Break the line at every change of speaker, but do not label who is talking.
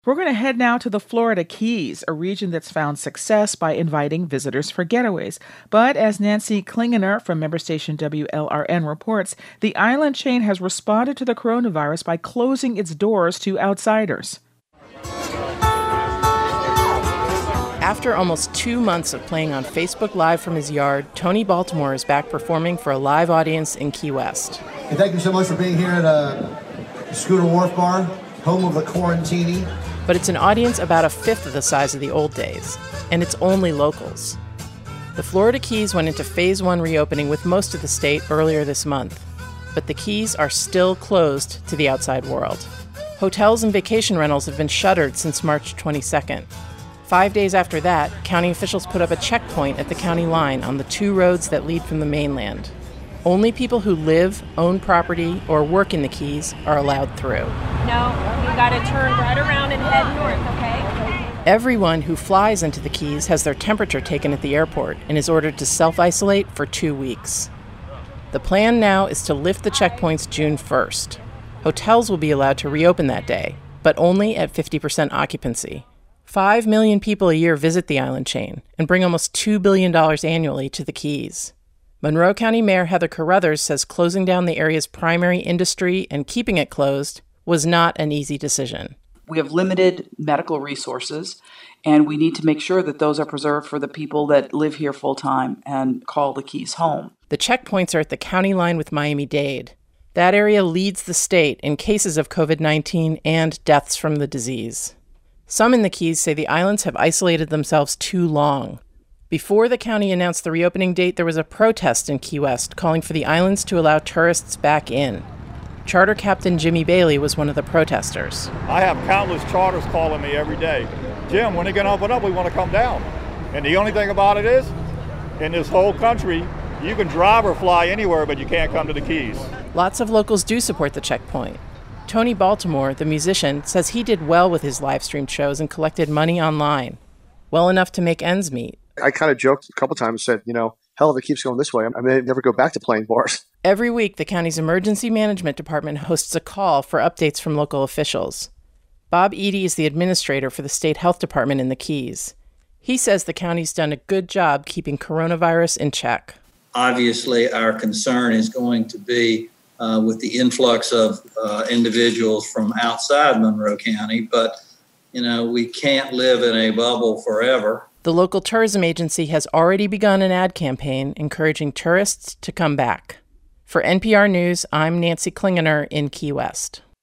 We're going to head now to the Florida Keys, a region that's found success by inviting visitors for getaways. But as Nancy Klingener from member station WLRN reports, the island chain has responded to the coronavirus by closing its doors to outsiders.
After almost 2 months of playing on Facebook Live from his yard, Tony Baltimore is back performing for a live audience in Key West.
And thank you so much for being here at Scooter Wharf Bar, home of the Quarantini.
But it's an audience about a fifth of the size of the old days, and it's only locals. The Florida Keys went into Phase 1 reopening with most of the state earlier this month, but the Keys are still closed to the outside world. Hotels and vacation rentals have been shuttered since March 22nd. 5 days after that, county officials put up a checkpoint at the county line on the 2 roads that lead from the mainland. Only people who live, own property, or work in the Keys are allowed through.
No, you gotta turn right around and head north, okay?
Everyone who flies into the Keys has their temperature taken at the airport and is ordered to self-isolate for 2 weeks. The plan now is to lift the checkpoints June 1st. Hotels will be allowed to reopen that day, but only at 50% occupancy. 5 million people a year visit the island chain and bring almost $2 billion annually to the Keys. Monroe County Mayor Heather Carruthers says closing down the area's primary industry and keeping it closed was not an easy decision.
We have limited medical resources, and we need to make sure that those are preserved for the people that live here full-time and call the Keys home.
The checkpoints are at the county line with Miami-Dade. That area leads the state in cases of COVID-19 and deaths from the disease. Some in the Keys say the islands have isolated themselves too long. Before the county announced the reopening date, there was a protest in Key West calling for the islands to allow tourists back in. Charter Captain Jimmy Bailey was one of the protesters.
I have countless charters calling me every day. Jim, when are you going to open up? We want to come down. And the only thing about it is, in this whole country, you can drive or fly anywhere, but you can't come to the Keys.
Lots of locals do support the checkpoint. Tony Baltimore, the musician, says he did well with his live streamed shows and collected money online. Well enough to make ends meet.
I kind of joked a couple times and said, hell, if it keeps going this way, I may never go back to playing bars.
Every week, the county's emergency management department hosts a call for updates from local officials. Bob Eady is the administrator for the state health department in the Keys. He says the county's done a good job keeping coronavirus in check.
Obviously, our concern is going to be with the influx of individuals from outside Monroe County, but, we can't live in a bubble forever.
The local tourism agency has already begun an ad campaign encouraging tourists to come back. For NPR News, I'm Nancy Klingener in Key West.